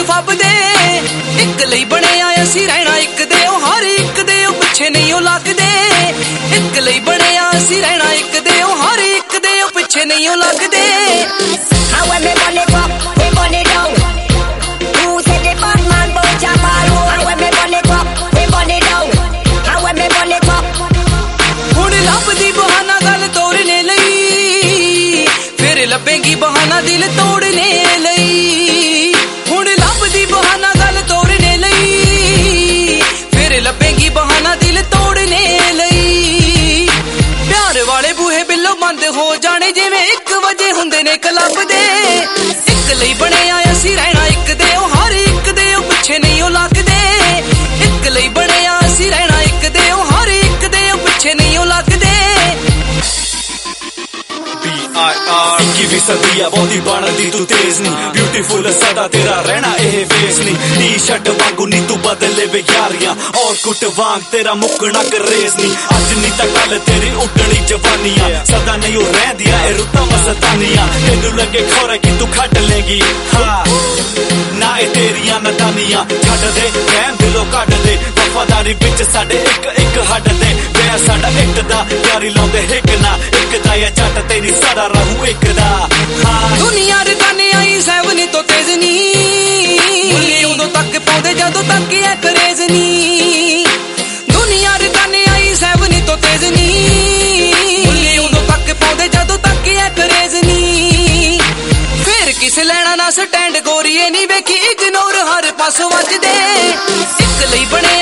फबदे एक लई बने आए असी रहना एक दे हर एक दे पिछे नहीं ओ लगदे एक लई बने असी रहना एक दे हर एक दे पिछे नहीं ओ लगदे लभेगी बहाना दिल तोड़ने लई हुण लभदी बहाना गल तोड़ने लई फिर लभेगी बहाना दिल तोड़ने लई प्यार वाले बूहे बिल्लो बंद हो जाने जिवें 1 वजे हुंदे ने क्लब दे एक लई बने आए असी रहना एक दे हर एक दे पिछे नहीं ओ लगदे एक लई बने असी रहना एक दे हर एक दे पिछे नहीं ओ लगदे भी सदिया बहुती बनदी तू तेज नी ब्यूटीफुल सदा तेरा रहना एह फेस नी टी शर्ट वांगू नी तू बदले वे यारियां और कुट वांग तेरा मुकना करेस नी अज नी ता कल तेरी उडनी जवानियां सदा नहीं हो रहंदियां ए रुत्तां मस्तानियां तेनू लगे खोरे कि तू खट लेगी हां ना ए तेरियां नदानियां छड्ड दे रहम दिलों कट दे वफादारी विच साडे एक एक हट दे वे साडा इक दा यारी लाउंदे हिक ना इक दा या जट तेरी सारा रहू एक दा दुनिया रगाने आई सैवनी तो तेज नी उदों तक पौंदे जदों तक है करेज नी दुनिया रगाने आई सैवनी तो तेज नी उदों तक पौंदे जदों तक है करेज नी फिर किस लेना ना स्टैंड गोरीए नी वेखी इग्नोर हर पासों वजदे एक लई बने